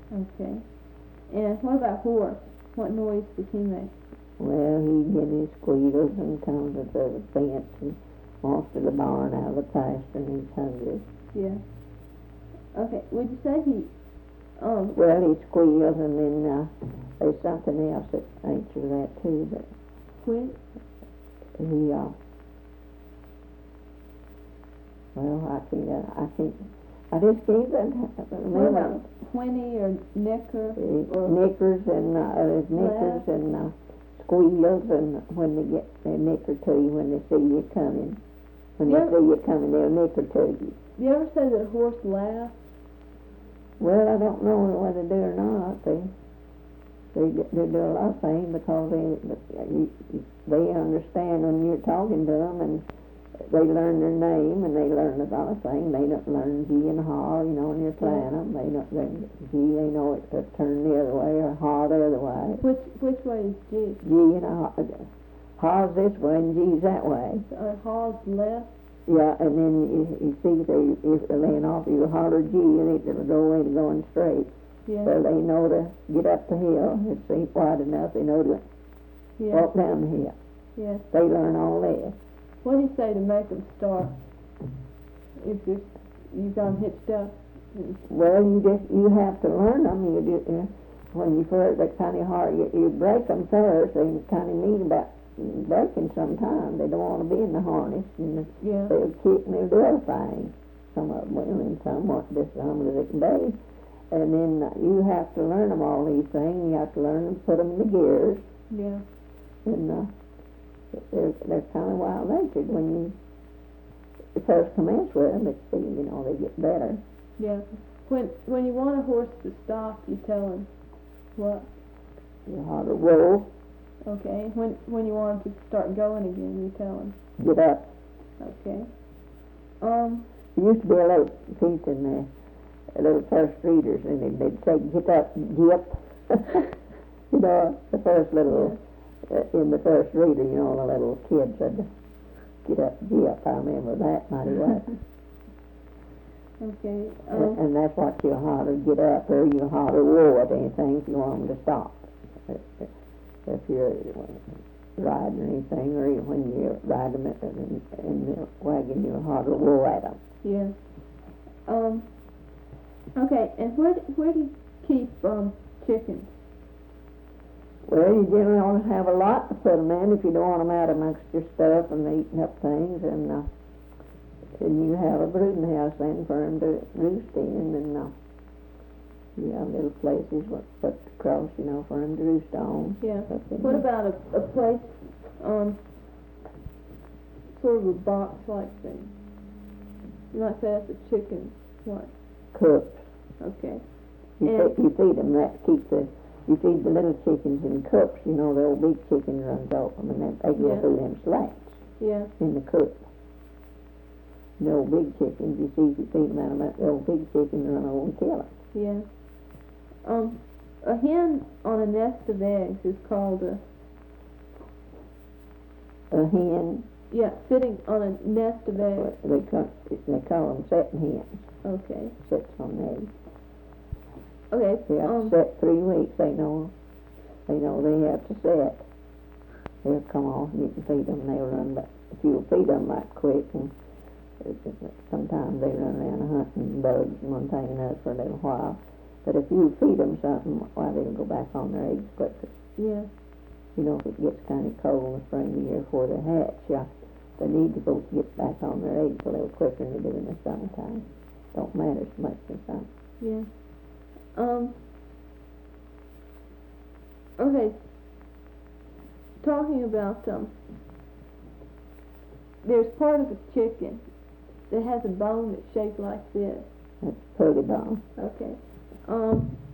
Okay. And what about horse? What noise does he make? Well, he get his squeals and comes to the fence and wants to the barn out of the pasture and he's hungry. Yeah. Okay. Would you say he, Well, he squeals and then there's something else that answers that too, but quit? he, well, I just can't What remember. about whinny or nicker? Or Knickers and, there's knickers and squeals, and when they get their nicker to you when they see you coming. When they see you coming, they'll nicker to you. Do you ever say that a horse laughs? Well, I don't know whether they do or not. They do a lot of things because they understand when you're talking to them, and they learn their name, and they learn a lot of things. They don't learn G and Ha, when you're playing them. They don't learn G, they know it to turn the other way, or Ha the other way. Which way is G? G and Ha. Ha's this way and G's that way. Ha's left? Yeah, and then you see if they're laying off, you holler G, and it'll go away to going straight. Yeah. So they know to get up the hill. It's ain't wide enough. They know to walk down the hill. Yeah. They learn all this. What do you say to make them start? If you've got them hitched up? Well, you have to learn them. When you first, they're kind of hard. You break them first. They kind of need about breaking sometimes. They don't want to be in the harness, and they'll kick and they'll do other things. Some of them will, and some won't. Just some of it can. And then you have to learn them all these things. You have to learn them, put them in the gears. Yeah. And they're kind of wild-natured when you first commence with them. But they get better. Yeah. When you want a horse to stop, you tell him what? You holler roll. Okay. When you want him to start going again, you tell him. Get up. Okay. There used to be a little piece in there, a little first readers, and they'd say, get up, gip. The first little, in the first reader, the little kid said, get up, gip. I remember that mighty well. Okay. And that's what you holler, get up, or you holler whoa at anything if you want them to stop. If you're riding or anything, or when you ride them in the wagon, you holler whoa at them. Yeah. Okay, and where do you keep chickens? Well, you generally want to have a lot to put them in if you don't want them out amongst your stuff and eating up things, and you have a brooding house then for them to roost in, and you have little places put across, for them to roost on. Yeah. What about a place, sort of a box-like thing? You might say that's a chicken, what? Coops. Okay. You feed them that, you feed the little chickens in cups, the old big chicken runs off them, and they go through them slats in the cup. The old big chickens, you see, if you feed them out of that, the old big chickens run over and kill them. Yeah. A hen on a nest of eggs is called a hen? Yeah, sitting on a nest of eggs. They call them setting hens. Okay. Sits on eggs. Okay. They have to set 3 weeks. They know they have to set. They'll come off and you can feed them. They'll run back. If you'll feed them like quick, and sometimes they run around hunting bugs and one thing and another for a little while. But if you feed them something, they'll go back on their eggs quicker. Yeah. If it gets kind of cold in the spring of the year before they hatch, they need to go get back on their eggs a little quicker than they do in the summertime. Don't matter so much in the summer. Yeah. Okay. Talking about there's part of a chicken that has a bone that's shaped like this. That's purdy bone. Okay.